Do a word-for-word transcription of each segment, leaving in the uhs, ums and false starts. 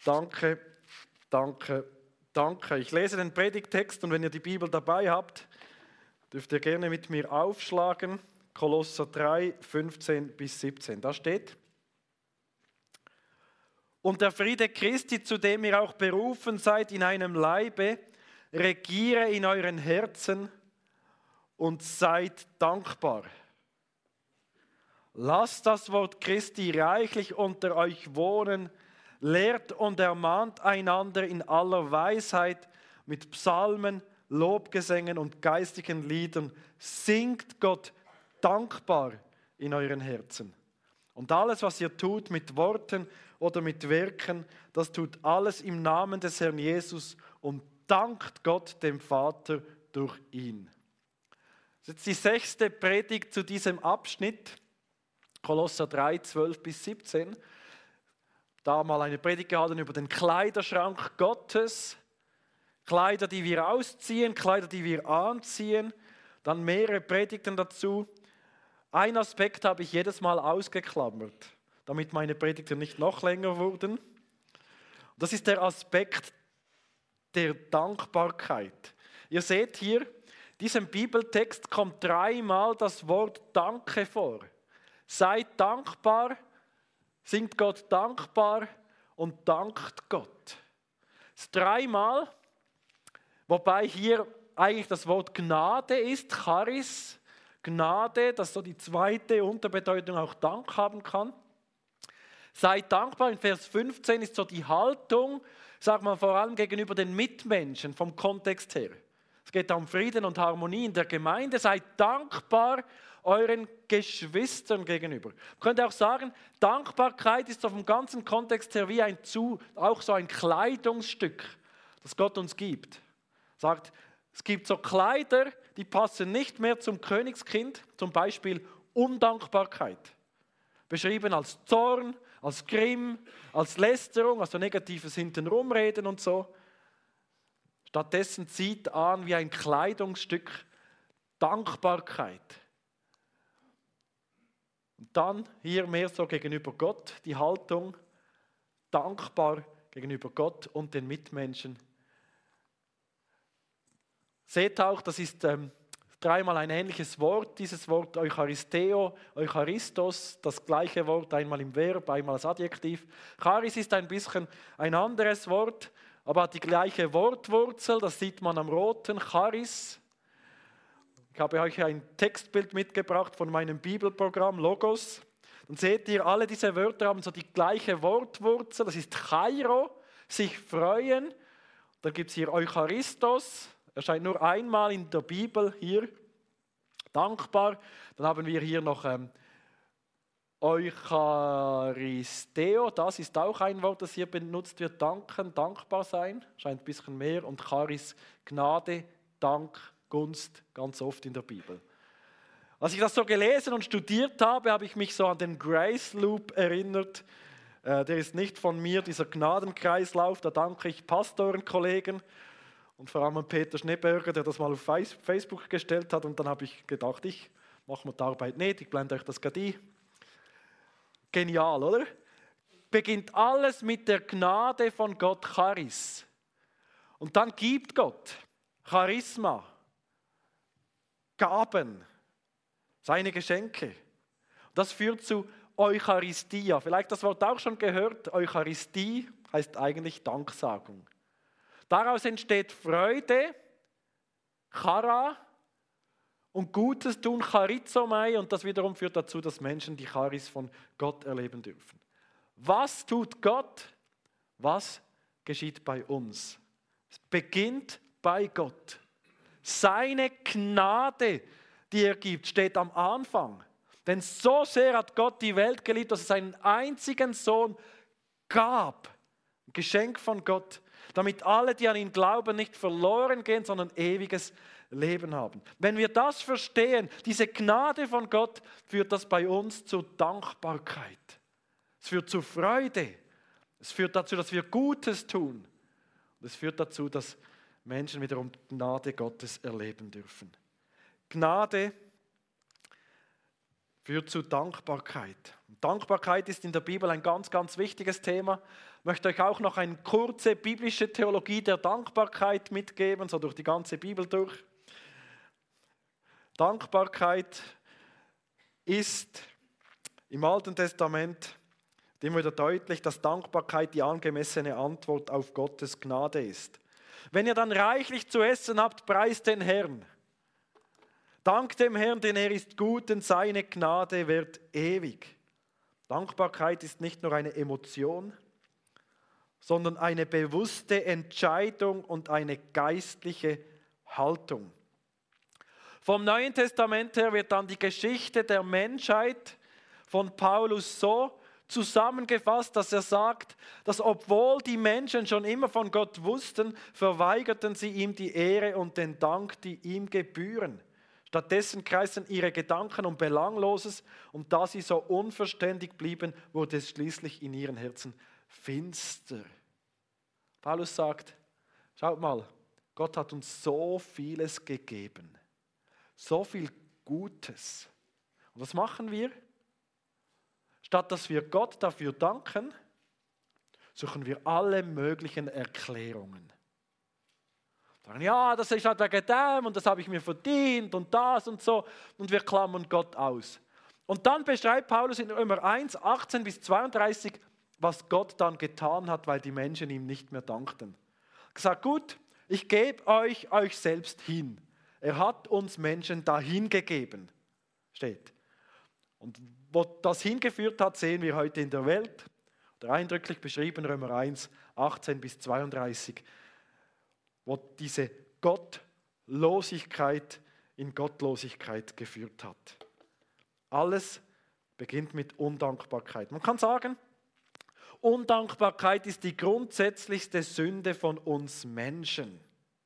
Danke, danke, danke. Ich lese den Predigttext und wenn ihr die Bibel dabei habt, dürft ihr gerne mit mir aufschlagen. Kolosser drei, fünfzehn bis siebzehn. Da steht: Und der Friede Christi, zu dem ihr auch berufen seid in einem Leibe, regiere in euren Herzen und seid dankbar. Lasst das Wort Christi reichlich unter euch wohnen, lehrt und ermahnt einander in aller Weisheit mit Psalmen, Lobgesängen und geistlichen Liedern. Singt Gott dankbar in euren Herzen. Und alles, was ihr tut mit Worten oder mit Werken, das tut alles im Namen des Herrn Jesus und dankt Gott dem Vater durch ihn. Das ist jetzt die sechste Predigt zu diesem Abschnitt, Kolosser drei, zwölf bis siebzehn. Da mal eine Predigt gehalten über den Kleiderschrank Gottes, Kleider, die wir ausziehen, Kleider, die wir anziehen, dann mehrere Predigten dazu. Ein Aspekt habe ich jedes Mal ausgeklammert, damit meine Predigten nicht noch länger wurden. Das ist der Aspekt der Dankbarkeit. Ihr seht hier, diesem Bibeltext kommt dreimal das Wort Danke vor. Seid dankbar, singt Gott dankbar und dankt Gott. Das ist dreimal, wobei hier eigentlich das Wort Gnade ist, Charis, Gnade, das so die zweite Unterbedeutung auch Dank haben kann. Seid dankbar, in Vers fünfzehn ist so die Haltung, sagt man vor allem gegenüber den Mitmenschen vom Kontext her. Es geht um Frieden und Harmonie in der Gemeinde. Seid dankbar euren Geschwistern gegenüber. Man könnte auch sagen, Dankbarkeit ist so vom ganzen Kontext her wie ein zu, auch so ein Kleidungsstück, das Gott uns gibt. Sagt, es gibt so Kleider, die passen nicht mehr zum Königskind, zum Beispiel Undankbarkeit. Beschrieben als Zorn, als Grimm, als Lästerung, also negatives Hintenrumreden und so. Stattdessen zieht an wie ein Kleidungsstück Dankbarkeit. Und dann hier mehr so gegenüber Gott, die Haltung, dankbar gegenüber Gott und den Mitmenschen. Seht auch, das ist ähm, dreimal ein ähnliches Wort, dieses Wort Eucharisteo, Eucharistos, das gleiche Wort, einmal im Verb, einmal als Adjektiv. Charis ist ein bisschen ein anderes Wort, aber hat die gleiche Wortwurzel, das sieht man am roten, Charis. Ich habe euch ein Textbild mitgebracht von meinem Bibelprogramm Logos. Dann seht ihr, alle diese Wörter haben so die gleiche Wortwurzel, das ist Chairo, sich freuen. Dann gibt es hier Eucharistos, erscheint nur einmal in der Bibel hier, dankbar. Dann haben wir hier noch ähm, Eucharisteo, das ist auch ein Wort, das hier benutzt wird, danken, dankbar sein, scheint ein bisschen mehr. Und Charis, Gnade, Dank, Gunst, ganz oft in der Bibel. Als ich das so gelesen und studiert habe, habe ich mich so an den Grace Loop erinnert. Äh, der ist nicht von mir, dieser Gnadenkreislauf, da danke ich Pastorenkollegen und vor allem an Peter Schneeberger, der das mal auf Facebook gestellt hat. Und dann habe ich gedacht, ich mache mir die Arbeit nicht, ich blende euch das gerade ein. Genial, oder? Beginnt alles mit der Gnade von Gott, Charis. Und dann gibt Gott Charisma, Gaben, seine Geschenke. Das führt zu Eucharistia. Vielleicht das Wort auch schon gehört. Eucharistie heißt eigentlich Danksagung. Daraus entsteht Freude, Chara, und Gutes tun, Charizomai, und das wiederum führt dazu, dass Menschen die Charis von Gott erleben dürfen. Was tut Gott? Was geschieht bei uns? Es beginnt bei Gott. Seine Gnade, die er gibt, steht am Anfang. Denn so sehr hat Gott die Welt geliebt, dass es seinen einzigen Sohn gab. Ein Geschenk von Gott, damit alle, die an ihn glauben, nicht verloren gehen, sondern ewiges Leben haben. Wenn wir das verstehen, diese Gnade von Gott, führt das bei uns zu Dankbarkeit. Es führt zu Freude. Es führt dazu, dass wir Gutes tun. Und es führt dazu, dass Menschen wiederum Gnade Gottes erleben dürfen. Gnade führt zu Dankbarkeit. Und Dankbarkeit ist in der Bibel ein ganz, ganz wichtiges Thema. Ich möchte euch auch noch eine kurze biblische Theologie der Dankbarkeit mitgeben, so durch die ganze Bibel durch. Dankbarkeit ist im Alten Testament immer wieder deutlich, dass Dankbarkeit die angemessene Antwort auf Gottes Gnade ist. Wenn ihr dann reichlich zu essen habt, preist den Herrn. Dankt dem Herrn, denn er ist gut, denn seine Gnade wird ewig. Dankbarkeit ist nicht nur eine Emotion, sondern eine bewusste Entscheidung und eine geistliche Haltung. Vom Neuen Testament her wird dann die Geschichte der Menschheit von Paulus so zusammengefasst, dass er sagt, dass obwohl die Menschen schon immer von Gott wussten, verweigerten sie ihm die Ehre und den Dank, die ihm gebühren. Stattdessen kreisten ihre Gedanken um Belangloses und da sie so unverständig blieben, wurde es schließlich in ihren Herzen finster. Paulus sagt, schaut mal, Gott hat uns so vieles gegeben, so viel Gutes. Und was machen wir? Statt dass wir Gott dafür danken, suchen wir alle möglichen Erklärungen. Sagen, ja, das ist halt wegen dem und das habe ich mir verdient und das und so. Und wir klammern Gott aus. Und dann beschreibt Paulus in Römer eins, achtzehn bis zweiunddreißig, was Gott dann getan hat, weil die Menschen ihm nicht mehr dankten. Er hat gesagt, gut, ich gebe euch euch selbst hin. Er hat uns Menschen dahin gegeben, steht. Und wo das hingeführt hat, sehen wir heute in der Welt. Oder eindrücklich beschrieben, Römer eins, achtzehn bis zweiunddreißig, wo diese Gottlosigkeit in Gottlosigkeit geführt hat. Alles beginnt mit Undankbarkeit. Man kann sagen, Undankbarkeit ist die grundsätzlichste Sünde von uns Menschen.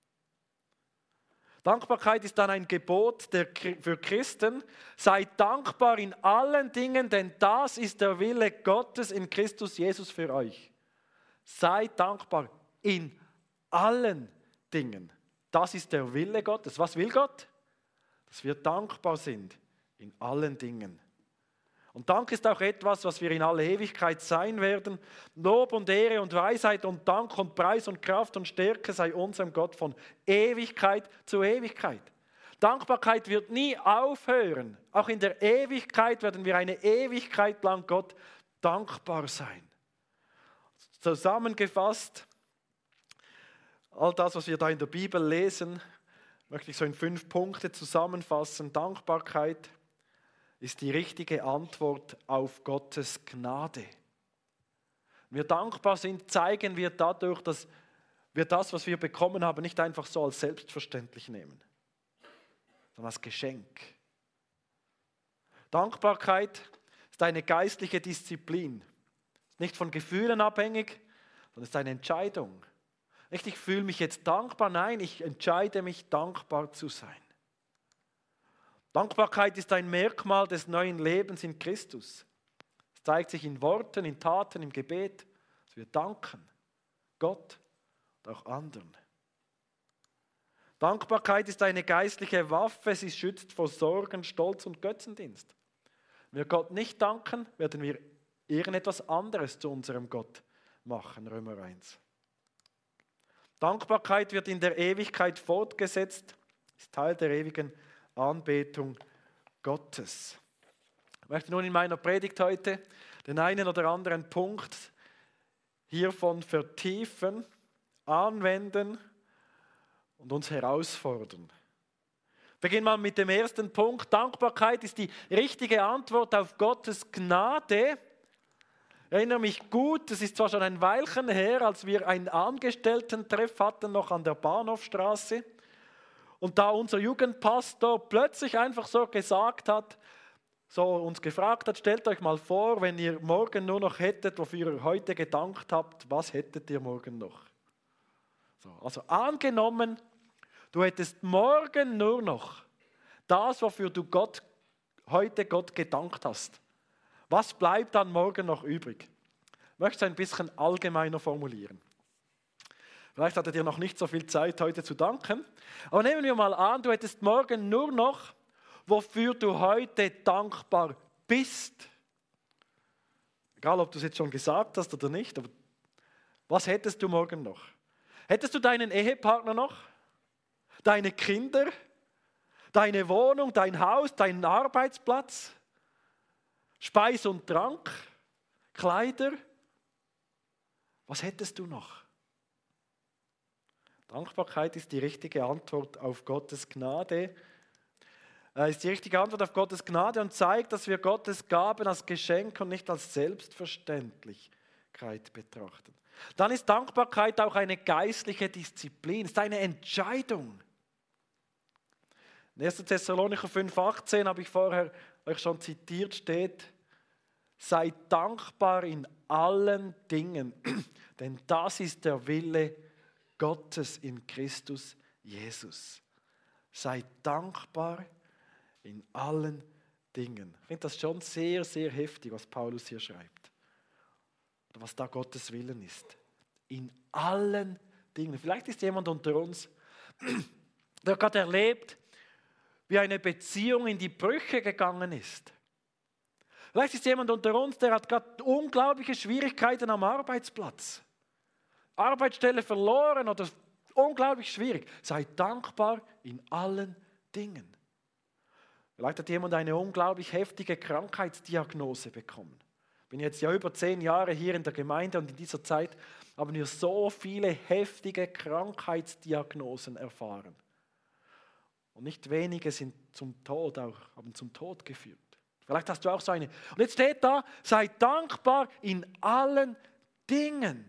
Dankbarkeit ist dann ein Gebot der, für Christen. Seid dankbar in allen Dingen, denn das ist der Wille Gottes in Christus Jesus für euch. Seid dankbar in allen Dingen. Das ist der Wille Gottes. Was will Gott? Dass wir dankbar sind in allen Dingen. Und Dank ist auch etwas, was wir in alle Ewigkeit sein werden. Lob und Ehre und Weisheit und Dank und Preis und Kraft und Stärke sei unserem Gott von Ewigkeit zu Ewigkeit. Dankbarkeit wird nie aufhören. Auch in der Ewigkeit werden wir eine Ewigkeit lang Gott dankbar sein. Zusammengefasst, all das, was wir da in der Bibel lesen, möchte ich so in fünf Punkte zusammenfassen. Dankbarkeit ist die richtige Antwort auf Gottes Gnade. Wenn wir dankbar sind, zeigen wir dadurch, dass wir das, was wir bekommen haben, nicht einfach so als selbstverständlich nehmen, sondern als Geschenk. Dankbarkeit ist eine geistliche Disziplin. Ist nicht von Gefühlen abhängig, sondern ist eine Entscheidung. Nicht, ich fühle mich jetzt dankbar, nein, ich entscheide mich, dankbar zu sein. Dankbarkeit ist ein Merkmal des neuen Lebens in Christus. Es zeigt sich in Worten, in Taten, im Gebet, dass wir danken, Gott und auch anderen. Dankbarkeit ist eine geistliche Waffe, sie schützt vor Sorgen, Stolz und Götzendienst. Wenn wir Gott nicht danken, werden wir irgendetwas anderes zu unserem Gott machen, Römer eins. Dankbarkeit wird in der Ewigkeit fortgesetzt, ist Teil der ewigen Anbetung Gottes. Ich möchte nun in meiner Predigt heute den einen oder anderen Punkt hiervon vertiefen, anwenden und uns herausfordern. Beginnen wir mit dem ersten Punkt. Dankbarkeit ist die richtige Antwort auf Gottes Gnade. Ich erinnere mich gut, es ist zwar schon ein Weilchen her, als wir einen Angestellten-Treff hatten, noch an der Bahnhofstraße. Und da unser Jugendpastor plötzlich einfach so gesagt hat, so uns gefragt hat, stellt euch mal vor, wenn ihr morgen nur noch hättet, wofür ihr heute gedankt habt, was hättet ihr morgen noch? So, also angenommen, du hättest morgen nur noch das, wofür du Gott, heute Gott gedankt hast. Was bleibt dann morgen noch übrig? Ich möchte es ein bisschen allgemeiner formulieren. Vielleicht hattet ihr noch nicht so viel Zeit, heute zu danken. Aber nehmen wir mal an, du hättest morgen nur noch, wofür du heute dankbar bist. Egal, ob du es jetzt schon gesagt hast oder nicht, aber Was hättest du morgen noch? Hättest du deinen Ehepartner noch? Deine Kinder? Deine Wohnung, dein Haus, deinen Arbeitsplatz? Speis und Trank? Kleider? Was hättest du noch? Dankbarkeit ist die richtige Antwort auf Gottes Gnade. Äh, ist die richtige Antwort auf Gottes Gnade und zeigt, dass wir Gottes Gaben als Geschenk und nicht als Selbstverständlichkeit betrachten. Dann ist Dankbarkeit auch eine geistliche Disziplin, ist eine Entscheidung. In erster Thessalonicher fünf achtzehn habe ich vorher euch schon zitiert, steht: Seid dankbar in allen Dingen, denn das ist der Wille Gottes in Christus Jesus. Seid dankbar in allen Dingen. Ich finde das schon sehr, sehr heftig, was Paulus hier schreibt. Oder was da Gottes Willen ist. In allen Dingen. Vielleicht ist jemand unter uns, der gerade erlebt, wie eine Beziehung in die Brüche gegangen ist. Vielleicht ist jemand unter uns, der hat gerade unglaubliche Schwierigkeiten am Arbeitsplatz. Arbeitsstelle verloren oder unglaublich schwierig. Sei dankbar in allen Dingen. Vielleicht hat jemand eine unglaublich heftige Krankheitsdiagnose bekommen. Ich bin jetzt ja über zehn Jahre hier in der Gemeinde und in dieser Zeit haben wir so viele heftige Krankheitsdiagnosen erfahren. Und nicht wenige sind zum Tod auch, haben zum Tod geführt. Vielleicht hast du auch so eine. Und jetzt steht da, sei dankbar in allen Dingen.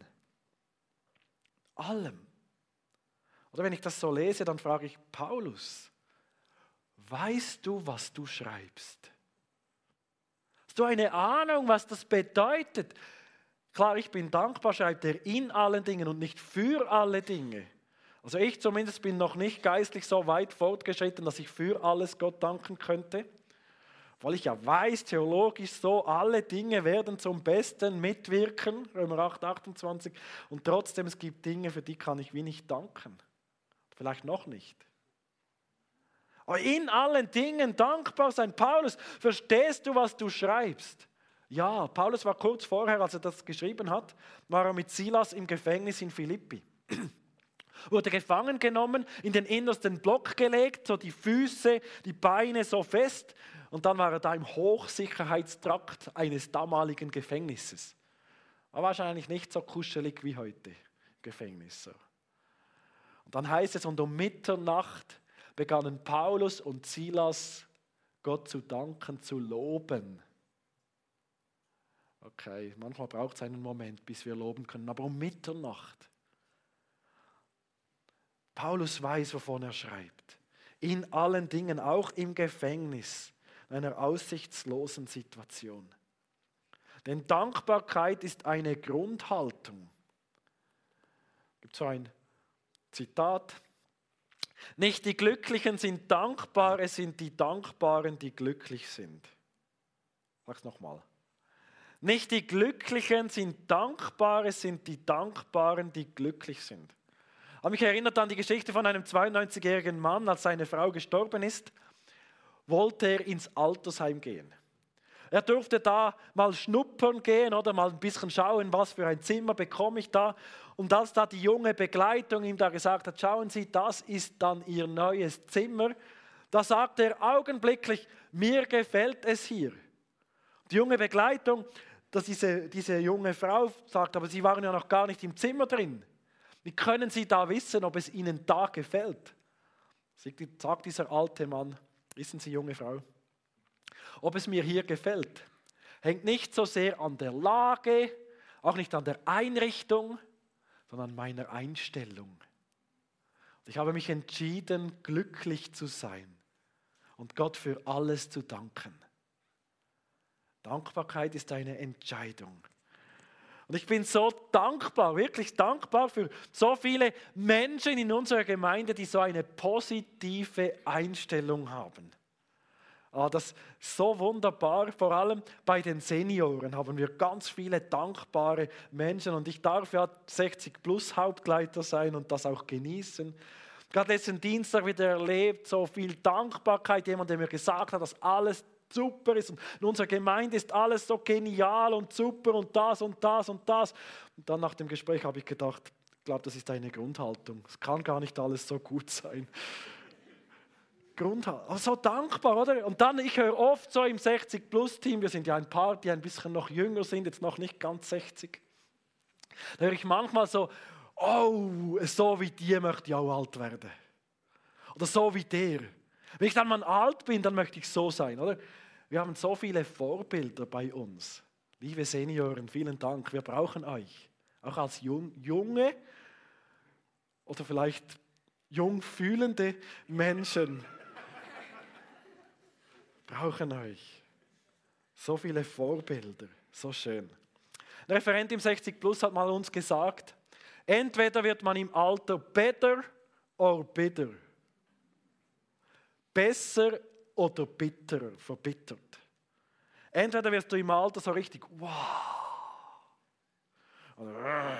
Allem. Oder wenn ich das so lese, dann frage ich Paulus, weißt du, was du schreibst? Hast du eine Ahnung, was das bedeutet? Klar, ich bin dankbar, schreibt er in allen Dingen und nicht für alle Dinge. Also ich zumindest bin noch nicht geistlich so weit fortgeschritten, dass ich für alles Gott danken könnte. Weil ich ja weiß, theologisch so, alle Dinge werden zum Besten mitwirken, Römer acht, achtundzwanzig, und trotzdem es gibt Dinge, für die kann ich wie nicht danken. Vielleicht noch nicht. Aber in allen Dingen dankbar sein. Paulus, verstehst du, was du schreibst? Ja, Paulus war kurz vorher, als er das geschrieben hat, war er mit Silas im Gefängnis in Philippi. Wurde gefangen genommen, in den innersten Block gelegt, so die Füße, die Beine so fest. Und dann war er da im Hochsicherheitstrakt eines damaligen Gefängnisses. War wahrscheinlich nicht so kuschelig wie heute im Gefängnis. Und dann heißt es, und um Mitternacht begannen Paulus und Silas Gott zu danken, zu loben. Okay, manchmal braucht es einen Moment, bis wir loben können, aber um Mitternacht. Paulus weiß, wovon er schreibt. In allen Dingen, auch im Gefängnis, in einer aussichtslosen Situation. Denn Dankbarkeit ist eine Grundhaltung. Es gibt so ein Zitat. Nicht die Glücklichen sind dankbar, es sind die Dankbaren, die glücklich sind. Sag's nochmal. Nicht die Glücklichen sind dankbar, es sind die Dankbaren, die glücklich sind. Ich habe mich erinnert an die Geschichte von einem zweiundneunzigjährigen Mann, als seine Frau gestorben ist, wollte er ins Altersheim gehen. Er durfte da mal schnuppern gehen oder mal ein bisschen schauen, was für ein Zimmer bekomme ich da. Und als da die junge Begleitung ihm da gesagt hat, schauen Sie, das ist dann Ihr neues Zimmer, da sagt er augenblicklich, mir gefällt es hier. Die junge Begleitung, dass diese, diese junge Frau sagt, aber Sie waren ja noch gar nicht im Zimmer drin. Wie können Sie da wissen, ob es Ihnen da gefällt? Sagt dieser alte Mann, wissen Sie, junge Frau, ob es mir hier gefällt, hängt nicht so sehr an der Lage, auch nicht an der Einrichtung, sondern an meiner Einstellung. Und ich habe mich entschieden, glücklich zu sein und Gott für alles zu danken. Dankbarkeit ist eine Entscheidung. Und ich bin so dankbar, wirklich dankbar für so viele Menschen in unserer Gemeinde, die so eine positive Einstellung haben. Ah, das ist so wunderbar, vor allem bei den Senioren haben wir ganz viele dankbare Menschen und ich darf ja sechzig plus Hauptleiter sein und das auch genießen. Gerade letzten Dienstag wieder erlebt, so viel Dankbarkeit, jemand, der mir gesagt hat, dass alles super ist und in unserer Gemeinde ist alles so genial und super und das und das und das. Und dann nach dem Gespräch habe ich gedacht, ich glaube, das ist eine Grundhaltung. Es kann gar nicht alles so gut sein. Grundhaltung, aber so dankbar, oder? Und dann, ich höre oft so im sechzig-Plus-Team, wir sind ja ein paar, die ein bisschen noch jünger sind, jetzt noch nicht ganz sechzig, da höre ich manchmal so, oh, so wie die möchte ich auch alt werden. Oder so wie der. Wenn ich dann mal alt bin, dann möchte ich so sein, oder? Wir haben so viele Vorbilder bei uns. Liebe Senioren, vielen Dank, wir brauchen euch. Auch als junge oder vielleicht jung fühlende Menschen brauchen euch. So viele Vorbilder, so schön. Ein Referent im sechzig Plus hat mal uns gesagt, entweder wird man im Alter better or bitter. Besser oder bitterer, verbittert. Entweder wirst du im Alter so richtig, wow. Oder,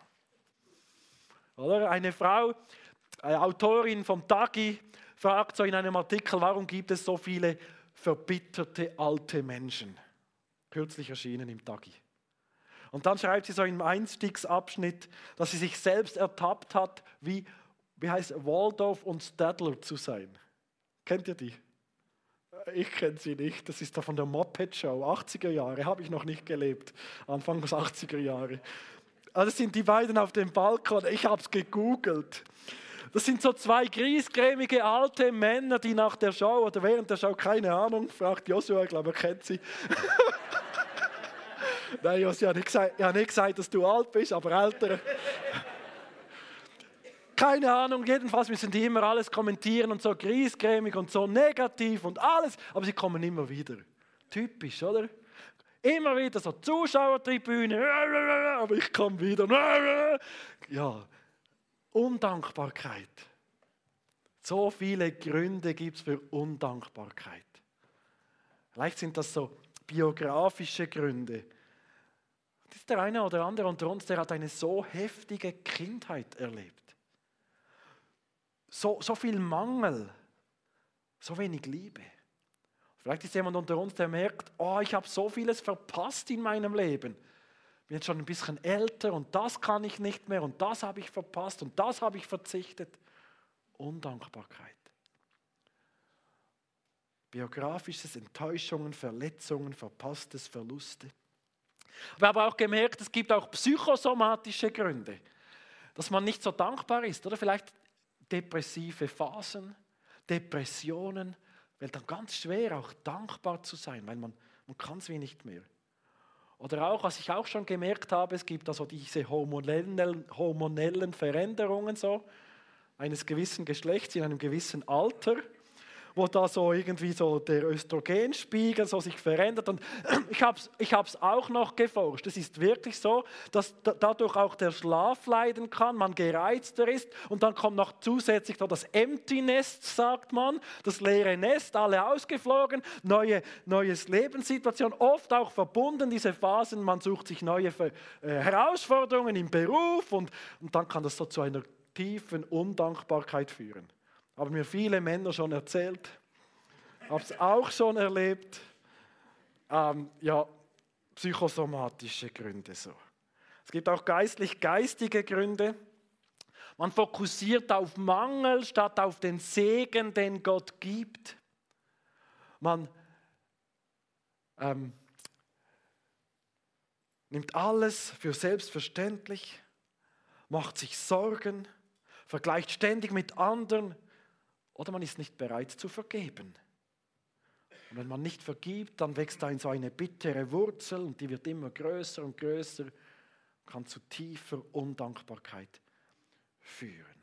oder eine Frau, eine Autorin vom Tagi, fragt so in einem Artikel, warum gibt es so viele verbitterte alte Menschen? Kürzlich erschienen im Tagi. Und dann schreibt sie so im Einstiegsabschnitt, dass sie sich selbst ertappt hat, wie, wie heißt Waldorf und Stadler zu sein. Kennt ihr die? Ich kenne sie nicht. Das ist da von der Muppet Show, achtziger Jahre, habe ich noch nicht gelebt. Anfang des achtziger Jahre. Also das sind die beiden auf dem Balkon. Ich habe es gegoogelt. Das sind so zwei griesgrämige alte Männer, die nach der Show oder während der Show, keine Ahnung, fragt Joshua, ich glaube, er kennt sie. Nein, Joshua, ich habe nicht gesagt, ich habe nicht gesagt, dass du alt bist, aber älter. Keine Ahnung, jedenfalls müssen die immer alles kommentieren und so griesgrämig und so negativ und alles, aber sie kommen immer wieder. Typisch, oder? Immer wieder so Zuschauertribüne, aber ich komme wieder. Ja, Undankbarkeit. So viele Gründe gibt es für Undankbarkeit. Vielleicht sind das so biografische Gründe. Das ist der eine oder andere unter uns, der hat eine so heftige Kindheit erlebt. So, so viel Mangel, so wenig Liebe. Vielleicht ist jemand unter uns, der merkt, oh, ich habe so vieles verpasst in meinem Leben. Ich bin jetzt schon ein bisschen älter und das kann ich nicht mehr und das habe ich verpasst und das habe ich verzichtet. Undankbarkeit. Biografisches, Enttäuschungen, Verletzungen, verpasstes, Verluste. Wir haben aber auch gemerkt, es gibt auch psychosomatische Gründe, dass man nicht so dankbar ist. Oder vielleicht depressive Phasen, Depressionen, weil dann ganz schwer auch dankbar zu sein, weil man, man kann es wie nicht mehr. Oder auch, was ich auch schon gemerkt habe, es gibt also diese hormonellen, hormonellen Veränderungen so, eines gewissen Geschlechts in einem gewissen Alter, wo da so irgendwie so der Östrogenspiegel so sich verändert. Und ich habe es ich hab's auch noch geforscht. Es ist wirklich so, dass da, dadurch auch der Schlaf leiden kann, man gereizter ist und dann kommt noch zusätzlich so das Empty Nest, sagt man, das leere Nest, alle ausgeflogen, neue neues Lebenssituation, oft auch verbunden, diese Phasen, man sucht sich neue äh, Herausforderungen im Beruf und, und dann kann das so zu einer tiefen Undankbarkeit führen. Haben mir viele Männer schon erzählt, habe es auch schon erlebt. Ähm, ja, psychosomatische Gründe so. Es gibt auch geistlich-geistige Gründe. Man fokussiert auf Mangel statt auf den Segen, den Gott gibt. Man ähm, nimmt alles für selbstverständlich, macht sich Sorgen, vergleicht ständig mit anderen. Oder man ist nicht bereit zu vergeben. Und wenn man nicht vergibt, dann wächst da in so eine bittere Wurzel und die wird immer größer und größer, kann zu tiefer Undankbarkeit führen.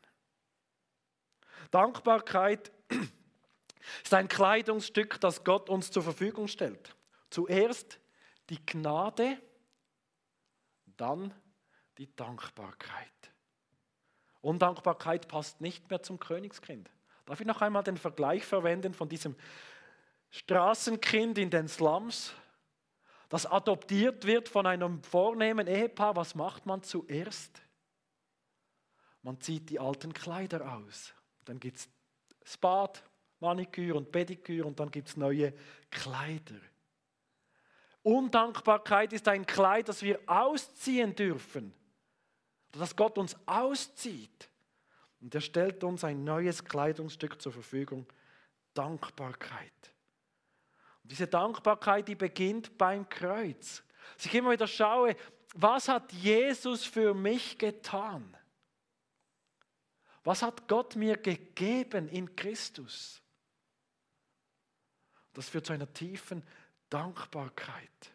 Dankbarkeit ist ein Kleidungsstück, das Gott uns zur Verfügung stellt. Zuerst die Gnade, dann die Dankbarkeit. Undankbarkeit passt nicht mehr zum Königskind. Darf ich noch einmal den Vergleich verwenden von diesem Straßenkind in den Slums, das adoptiert wird von einem vornehmen Ehepaar? Was macht man zuerst? Man zieht die alten Kleider aus. Dann gibt es das Bad, Maniküre und Pediküre und dann gibt es neue Kleider. Undankbarkeit ist ein Kleid, das wir ausziehen dürfen. Oder dass Gott uns auszieht. Und er stellt uns ein neues Kleidungsstück zur Verfügung. Dankbarkeit. Und diese Dankbarkeit, die beginnt beim Kreuz. Dass ich immer wieder schaue, was hat Jesus für mich getan? Was hat Gott mir gegeben in Christus? Das führt zu einer tiefen Dankbarkeit.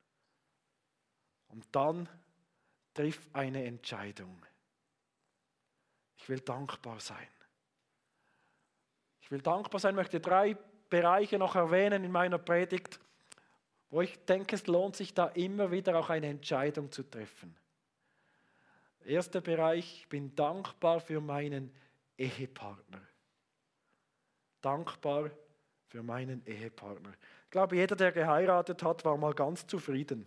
Und dann triff eine Entscheidung. Ich will dankbar sein. Ich will dankbar sein, möchte drei Bereiche noch erwähnen in meiner Predigt, wo ich denke, es lohnt sich da immer wieder auch eine Entscheidung zu treffen. Erster Bereich, ich bin dankbar für meinen Ehepartner. Dankbar für meinen Ehepartner. Ich glaube, jeder, der geheiratet hat, war mal ganz zufrieden.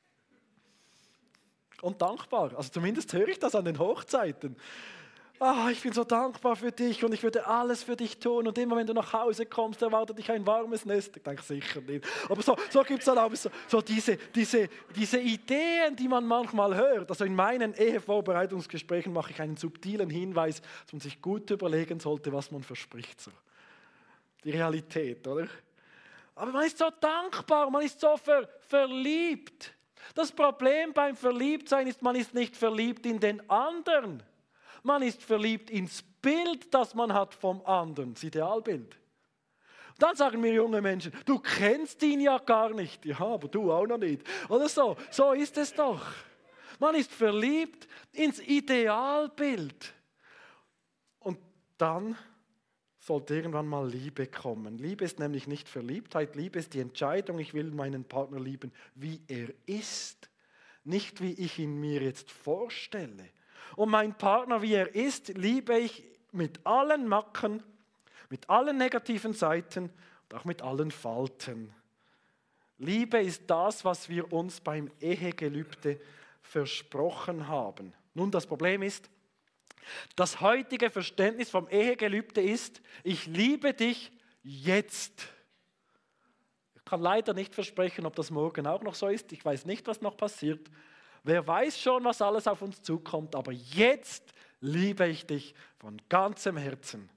Und dankbar. Also zumindest höre ich das an den Hochzeiten. Ah, ich bin so dankbar für dich und ich würde alles für dich tun. Und immer wenn du nach Hause kommst, erwartet dich ein warmes Nest. Ich denke sicher nicht. Aber so, so gibt es dann auch so, so diese, diese, diese Ideen, die man manchmal hört. Also in meinen Ehevorbereitungsgesprächen mache ich einen subtilen Hinweis, dass man sich gut überlegen sollte, was man verspricht. So. Die Realität, oder? Aber man ist so dankbar, man ist so ver, verliebt. Das Problem beim Verliebtsein ist, man ist nicht verliebt in den anderen. Man ist verliebt ins Bild, das man hat vom anderen, das Idealbild. Und dann sagen mir junge Menschen, du kennst ihn ja gar nicht. Ja, aber du auch noch nicht. Oder so, so ist es doch. Man ist verliebt ins Idealbild. Und dann sollte irgendwann mal Liebe kommen. Liebe ist nämlich nicht Verliebtheit, Liebe ist die Entscheidung, ich will meinen Partner lieben, wie er ist. Nicht wie ich ihn mir jetzt vorstelle. Und meinen Partner, wie er ist, liebe ich mit allen Macken, mit allen negativen Seiten und auch mit allen Falten. Liebe ist das, was wir uns beim Ehegelübde versprochen haben. Nun, das Problem ist, das heutige Verständnis vom Ehegelübde ist, ich liebe dich jetzt. Ich kann leider nicht versprechen, ob das morgen auch noch so ist. Ich weiß nicht, was noch passiert. Wer weiß schon, was alles auf uns zukommt, aber jetzt liebe ich dich von ganzem Herzen.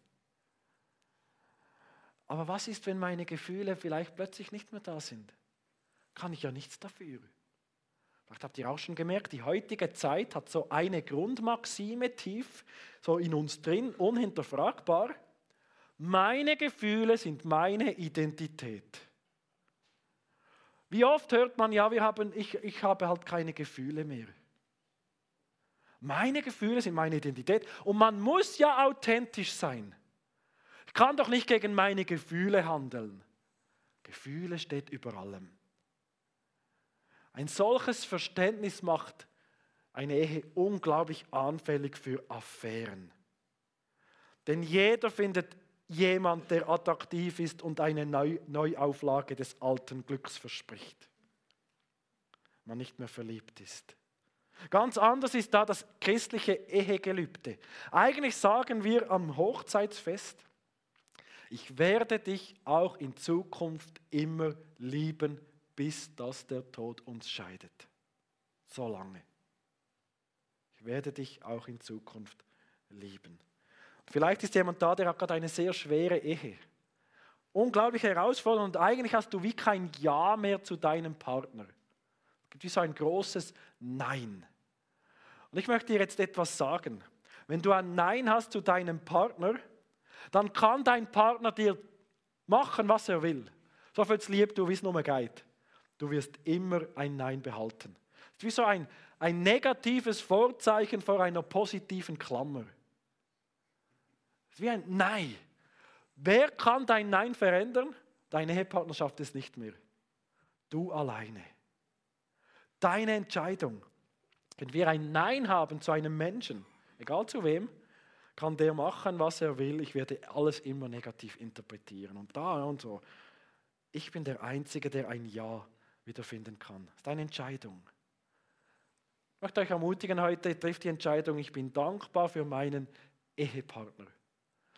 Aber was ist, wenn meine Gefühle vielleicht plötzlich nicht mehr da sind? Kann ich ja nichts dafür. Vielleicht habt ihr auch schon gemerkt, die heutige Zeit hat so eine Grundmaxime tief so in uns drin, unhinterfragbar. Meine Gefühle sind meine Identität. Wie oft hört man, ja, wir haben, ich, ich habe halt keine Gefühle mehr. Meine Gefühle sind meine Identität und man muss ja authentisch sein. Ich kann doch nicht gegen meine Gefühle handeln. Gefühle steht über allem. Ein solches Verständnis macht eine Ehe unglaublich anfällig für Affären. Denn jeder findet jemand, der attraktiv ist und eine Neu- Neuauflage des alten Glücks verspricht. Man nicht mehr verliebt ist. Ganz anders ist da das christliche Ehegelübde. Eigentlich sagen wir am Hochzeitsfest, ich werde dich auch in Zukunft immer lieben, bis dass der Tod uns scheidet. So lange. Ich werde dich auch in Zukunft lieben. Vielleicht ist jemand da, der hat gerade eine sehr schwere Ehe. Unglaublich herausfordernd und eigentlich hast du wie kein Ja mehr zu deinem Partner. Es gibt wie so ein großes Nein. Und ich möchte dir jetzt etwas sagen. Wenn du ein Nein hast zu deinem Partner, dann kann dein Partner dir machen, was er will. So viel lieb du, wie es nur geht. Du wirst immer ein Nein behalten. Es ist wie so ein, ein negatives Vorzeichen vor einer positiven Klammer. Es ist wie ein Nein. Wer kann dein Nein verändern? Deine Ehepartner schafft es nicht mehr. Du alleine. Deine Entscheidung. Wenn wir ein Nein haben zu einem Menschen, egal zu wem, kann der machen, was er will. Ich werde alles immer negativ interpretieren. Und da und so. Ich bin der Einzige, der ein Ja wiederfinden kann. Das ist eine Entscheidung. Ich möchte euch ermutigen heute, trifft die Entscheidung, ich bin dankbar für meinen Ehepartner.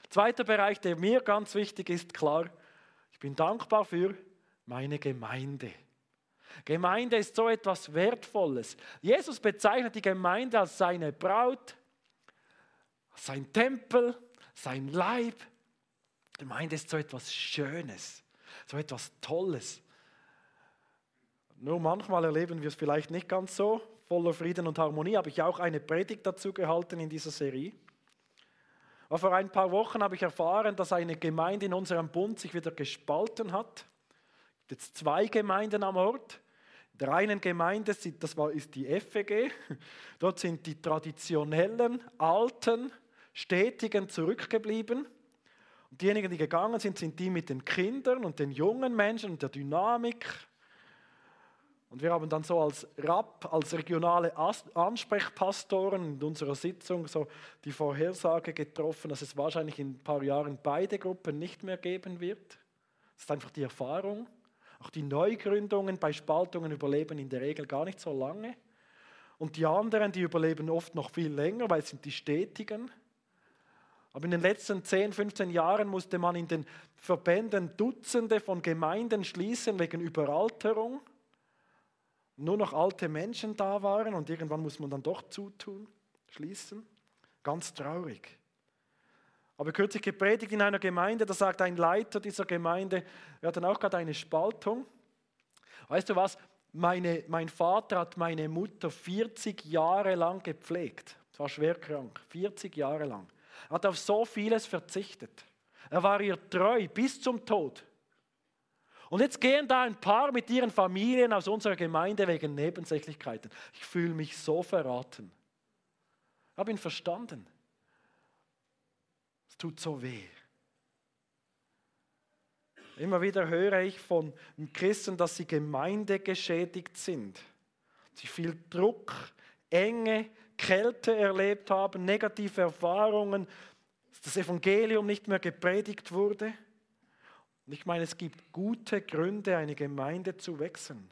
Zweiter Bereich, der mir ganz wichtig ist, klar, ich bin dankbar für meine Gemeinde. Gemeinde ist so etwas Wertvolles. Jesus bezeichnet die Gemeinde als seine Braut, sein Tempel, sein Leib. Gemeinde ist so etwas Schönes, so etwas Tolles. Nur manchmal erleben wir es vielleicht nicht ganz so, voller Frieden und Harmonie. Habe ich auch eine Predigt dazu gehalten in dieser Serie. Aber vor ein paar Wochen habe ich erfahren, dass eine Gemeinde in unserem Bund sich wieder gespalten hat. Es gibt jetzt zwei Gemeinden am Ort. In der einen Gemeinde, das war, ist die F E G, dort sind die traditionellen, alten, stetigen zurückgeblieben. Und diejenigen, die gegangen sind, sind die mit den Kindern und den jungen Menschen und der Dynamik. Und wir haben dann so als R A P, als regionale Ansprechpastoren in unserer Sitzung so die Vorhersage getroffen, dass es wahrscheinlich in ein paar Jahren beide Gruppen nicht mehr geben wird. Das ist einfach die Erfahrung. Auch die Neugründungen bei Spaltungen überleben in der Regel gar nicht so lange. Und die anderen, die überleben oft noch viel länger, weil es sind die Stetigen. Aber in den letzten zehn, fünfzehn Jahren musste man in den Verbänden Dutzende von Gemeinden schließen wegen Überalterung. Nur noch alte Menschen da waren und irgendwann muss man dann doch zutun, schließen. Ganz traurig. Aber kürzlich gepredigt in einer Gemeinde, da sagt ein Leiter dieser Gemeinde, wir hatten auch gerade eine Spaltung. Weißt du was, Meine, mein Vater hat meine Mutter vierzig Jahre lang gepflegt. Sie war schwer krank, vierzig Jahre lang. Er hat auf so vieles verzichtet. Er war ihr treu bis zum Tod. Und jetzt gehen da ein paar mit ihren Familien aus unserer Gemeinde wegen Nebensächlichkeiten. Ich fühle mich so verraten. Ich habe ihn verstanden. Es tut so weh. Immer wieder höre ich von Christen, dass sie gemeindegeschädigt sind. Sie viel Druck, Enge, Kälte erlebt haben, negative Erfahrungen, dass das Evangelium nicht mehr gepredigt wurde. Und ich meine, es gibt gute Gründe, eine Gemeinde zu wechseln.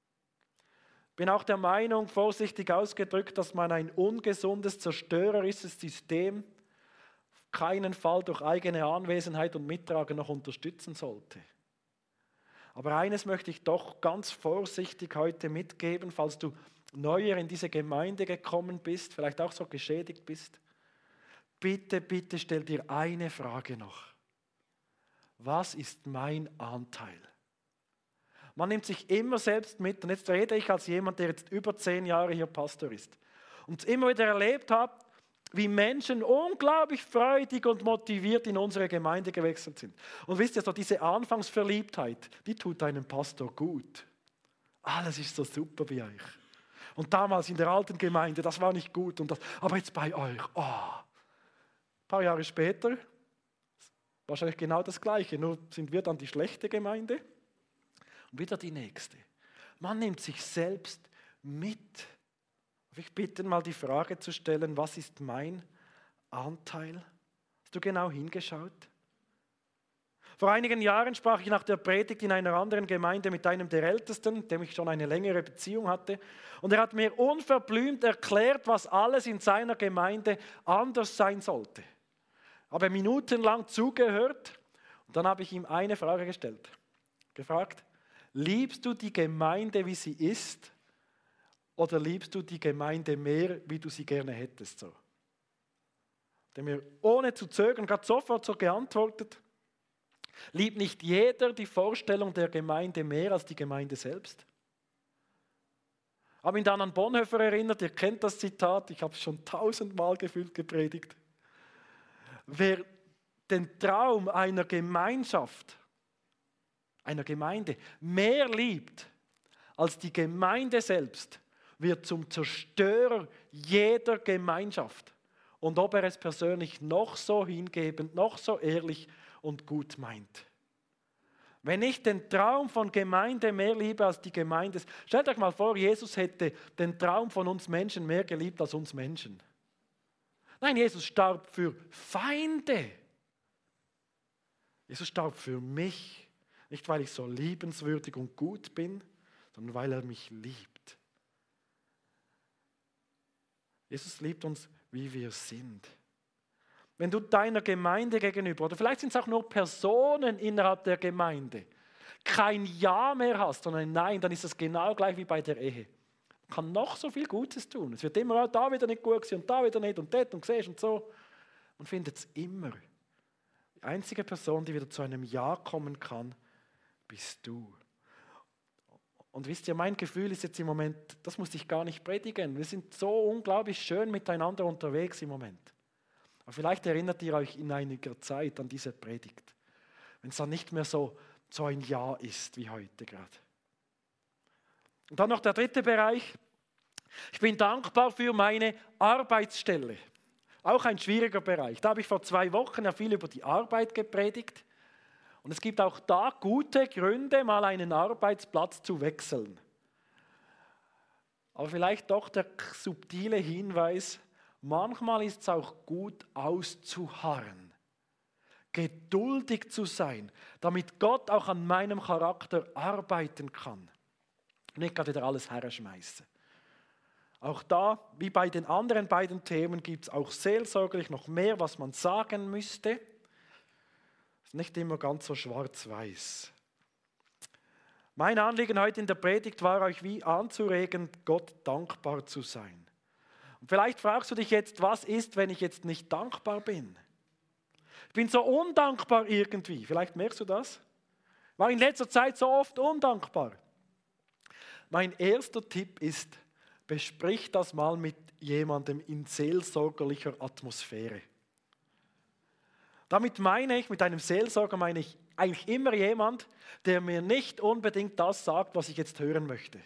Ich bin auch der Meinung, vorsichtig ausgedrückt, dass man ein ungesundes, zerstörerisches System auf keinen Fall durch eigene Anwesenheit und Mittragen noch unterstützen sollte. Aber eines möchte ich doch ganz vorsichtig heute mitgeben, falls du neuer in diese Gemeinde gekommen bist, vielleicht auch so geschädigt bist. Bitte, bitte stell dir eine Frage noch. Was ist mein Anteil? Man nimmt sich immer selbst mit, und jetzt rede ich als jemand, der jetzt über zehn Jahre hier Pastor ist und immer wieder erlebt hat, wie Menschen unglaublich freudig und motiviert in unsere Gemeinde gewechselt sind. Und wisst ihr, so diese Anfangsverliebtheit, die tut einem Pastor gut. Alles ist so super bei euch. Und damals in der alten Gemeinde, das war nicht gut, und das, aber jetzt bei euch, oh. Ein paar Jahre später, wahrscheinlich genau das Gleiche, nur sind wir dann die schlechte Gemeinde und wieder die nächste. Man nimmt sich selbst mit. Ich bitte mal die Frage zu stellen, was ist mein Anteil? Hast du genau hingeschaut? Vor einigen Jahren sprach ich nach der Predigt in einer anderen Gemeinde mit einem der Ältesten, mit dem ich schon eine längere Beziehung hatte. Und er hat mir unverblümt erklärt, was alles in seiner Gemeinde anders sein sollte. Ich habe minutenlang zugehört und dann habe ich ihm eine Frage gestellt. Gefragt, liebst du die Gemeinde, wie sie ist, oder liebst du die Gemeinde mehr, wie du sie gerne hättest? So. Der mir ohne zu zögern gerade sofort so geantwortet, liebt nicht jeder die Vorstellung der Gemeinde mehr als die Gemeinde selbst? Ich habe ihn dann an Bonhoeffer erinnert, ihr kennt das Zitat, ich habe es schon tausendmal gefühlt gepredigt. Wer den Traum einer Gemeinschaft, einer Gemeinde mehr liebt als die Gemeinde selbst, wird zum Zerstörer jeder Gemeinschaft. Und ob er es persönlich noch so hingebend, noch so ehrlich und gut meint. Wenn ich den Traum von Gemeinde mehr liebe als die Gemeinde, stellt euch mal vor, Jesus hätte den Traum von uns Menschen mehr geliebt als uns Menschen. Nein, Jesus starb für Feinde. Jesus starb für mich. Nicht, weil ich so liebenswürdig und gut bin, sondern weil er mich liebt. Jesus liebt uns, wie wir sind. wenn du deiner Gemeinde gegenüber, oder vielleicht sind es auch nur Personen innerhalb der Gemeinde, kein Ja mehr hast, sondern ein Nein, dann ist das genau gleich wie bei der Ehe. Man kann noch so viel Gutes tun. Es wird immer, oh, da wieder nicht gut gewesen und da wieder nicht und dort und siehst und so. Man findet es immer. Die einzige Person, die wieder zu einem Ja kommen kann, bist du. Und wisst ihr, mein Gefühl ist jetzt im Moment, das muss ich gar nicht predigen. Wir sind so unglaublich schön miteinander unterwegs im Moment. Aber vielleicht erinnert ihr euch in einiger Zeit an diese Predigt, wenn es dann nicht mehr so, so ein Ja ist wie heute gerade. Und dann noch der dritte Bereich. Ich bin dankbar für meine Arbeitsstelle. Auch ein schwieriger Bereich. Da habe ich vor zwei Wochen ja viel über die Arbeit gepredigt. Und es gibt auch da gute Gründe, mal einen Arbeitsplatz zu wechseln. Aber vielleicht doch der subtile Hinweis, manchmal ist es auch gut auszuharren, geduldig zu sein, damit Gott auch an meinem Charakter arbeiten kann. Nicht gerade wieder alles herschmeißen. Auch da, wie bei den anderen beiden Themen, gibt es auch seelsorgerlich noch mehr, was man sagen müsste. Es ist nicht immer ganz so schwarz-weiß. Mein Anliegen heute in der Predigt war, euch wie anzuregen, Gott dankbar zu sein. Und vielleicht fragst du dich jetzt, was ist, wenn ich jetzt nicht dankbar bin? Ich bin so undankbar irgendwie. Vielleicht merkst du das? Ich war in letzter Zeit so oft undankbar. Mein erster Tipp ist, besprich das mal mit jemandem in seelsorgerlicher Atmosphäre. Damit meine ich, mit einem Seelsorger meine ich eigentlich immer jemand, der mir nicht unbedingt das sagt, was ich jetzt hören möchte.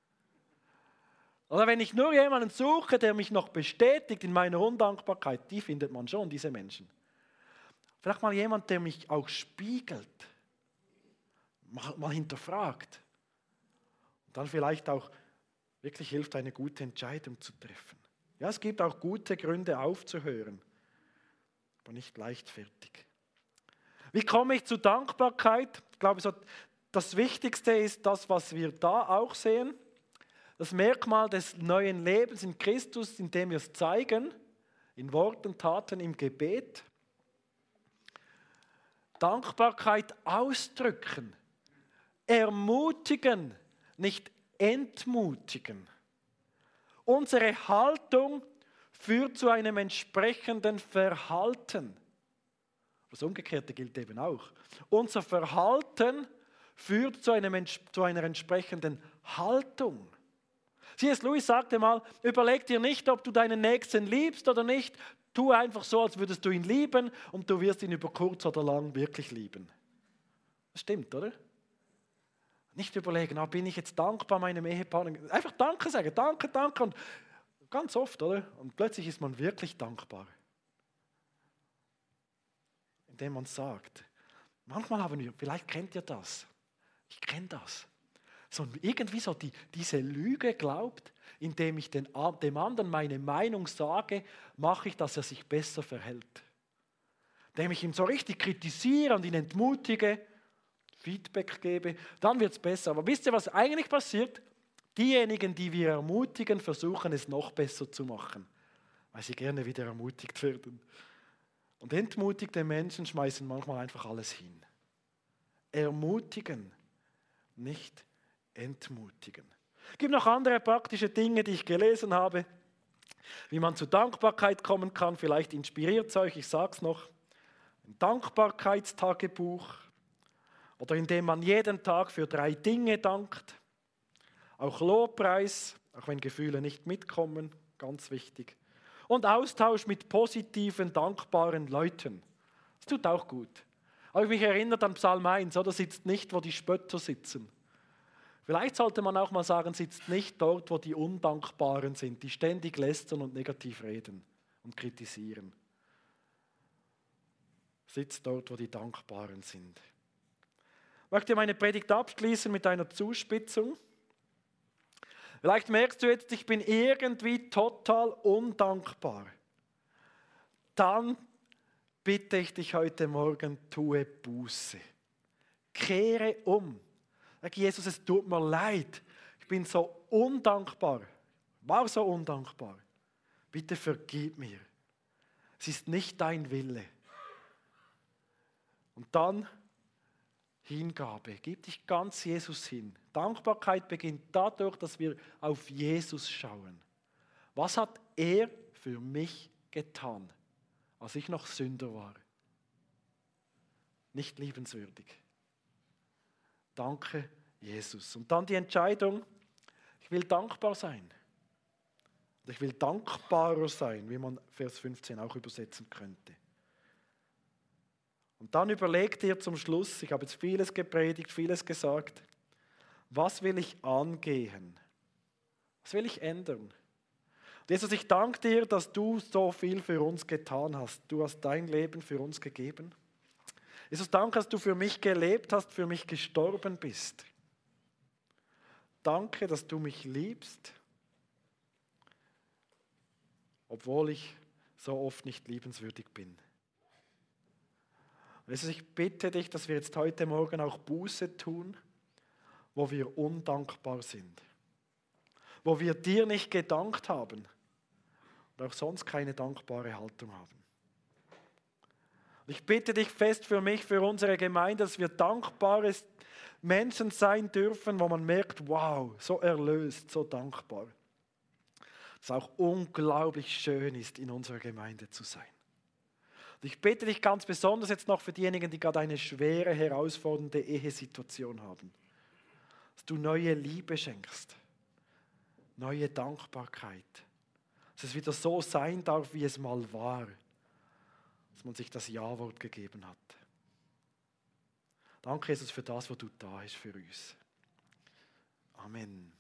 Oder wenn ich nur jemanden suche, der mich noch bestätigt in meiner Undankbarkeit, die findet man schon, diese Menschen. Vielleicht mal jemand, der mich auch spiegelt, mal, mal hinterfragt. Und dann vielleicht auch wirklich hilft, eine gute Entscheidung zu treffen. Ja, es gibt auch gute Gründe aufzuhören, aber nicht leichtfertig. Wie komme ich zu Dankbarkeit? Ich glaube, so das Wichtigste ist das, was wir da auch sehen. Das Merkmal des neuen Lebens in Christus, indem wir es zeigen, in Worten, Taten, im Gebet. Dankbarkeit ausdrücken, ermutigen, nicht entmutigen. Unsere Haltung führt zu einem entsprechenden Verhalten. Das Umgekehrte gilt eben auch. Unser Verhalten führt zu, einem, zu einer entsprechenden Haltung. C S Lewis sagte mal, überleg dir nicht, ob du deinen Nächsten liebst oder nicht. Tu einfach so, als würdest du ihn lieben und du wirst ihn über kurz oder lang wirklich lieben. Das stimmt, oder? Nicht überlegen, ah, bin ich jetzt dankbar meinem Ehepartner? Einfach Danke sagen, danke, danke. Und ganz oft, oder? Und plötzlich ist man wirklich dankbar. Indem man sagt. Manchmal haben wir, vielleicht kennt ihr das. Ich kenne das. So irgendwie so die, diese Lüge glaubt, indem ich den, dem anderen meine Meinung sage, mache ich, dass er sich besser verhält. Indem ich ihn so richtig kritisiere und ihn entmutige, Feedback gebe, dann wird es besser. Aber wisst ihr, was eigentlich passiert? Diejenigen, die wir ermutigen, versuchen es noch besser zu machen, weil sie gerne wieder ermutigt werden. Und entmutigte Menschen schmeißen manchmal einfach alles hin. Ermutigen, nicht entmutigen. Es gibt noch andere praktische Dinge, die ich gelesen habe, wie man zu Dankbarkeit kommen kann. Vielleicht inspiriert es euch, ich sage es noch. Ein Dankbarkeitstagebuch. Oder indem man jeden Tag für drei Dinge dankt. Auch Lobpreis, auch wenn Gefühle nicht mitkommen, ganz wichtig. Und Austausch mit positiven, dankbaren Leuten. Das tut auch gut. Aber ich mich erinnert an Psalm eins, oder? Sitzt nicht, wo die Spötter sitzen. Vielleicht sollte man auch mal sagen, sitzt nicht dort, wo die Undankbaren sind, die ständig lästern und negativ reden und kritisieren. Sitzt dort, wo die Dankbaren sind. Ich möchte meine Predigt abschließen mit einer Zuspitzung. Vielleicht merkst du jetzt, ich bin irgendwie total undankbar. Dann bitte ich dich heute Morgen, tue Buße. Kehre um. Sag Jesus, es tut mir leid. Ich bin so undankbar. War so undankbar. Bitte vergib mir. Es ist nicht dein Wille. Und dann Hingabe. Gib dich ganz Jesus hin. Dankbarkeit beginnt dadurch, dass wir auf Jesus schauen. Was hat er für mich getan, als ich noch Sünder war? Nicht liebenswürdig. Danke, Jesus. Und dann die Entscheidung, ich will dankbar sein. Ich will dankbarer sein, wie man Vers fünfzehn auch übersetzen könnte. Und dann überleg dir zum Schluss, ich habe jetzt vieles gepredigt, vieles gesagt, was will ich angehen? Was will ich ändern? Und Jesus, ich danke dir, dass du so viel für uns getan hast. Du hast dein Leben für uns gegeben. Jesus, danke, dass du für mich gelebt hast, für mich gestorben bist. Danke, dass du mich liebst, obwohl ich so oft nicht liebenswürdig bin. Jesus, ich bitte dich, dass wir jetzt heute Morgen auch Buße tun, wo wir undankbar sind, wo wir dir nicht gedankt haben und auch sonst keine dankbare Haltung haben. Und ich bitte dich fest für mich, für unsere Gemeinde, dass wir dankbare Menschen sein dürfen, wo man merkt, wow, so erlöst, so dankbar. Dass es auch unglaublich schön ist, in unserer Gemeinde zu sein. Und ich bitte dich ganz besonders jetzt noch für diejenigen, die gerade eine schwere, herausfordernde Ehesituation haben, dass du neue Liebe schenkst, neue Dankbarkeit, dass es wieder so sein darf, wie es mal war, dass man sich das Ja-Wort gegeben hat. Danke, Jesus, für das, was du da hast für uns. Amen.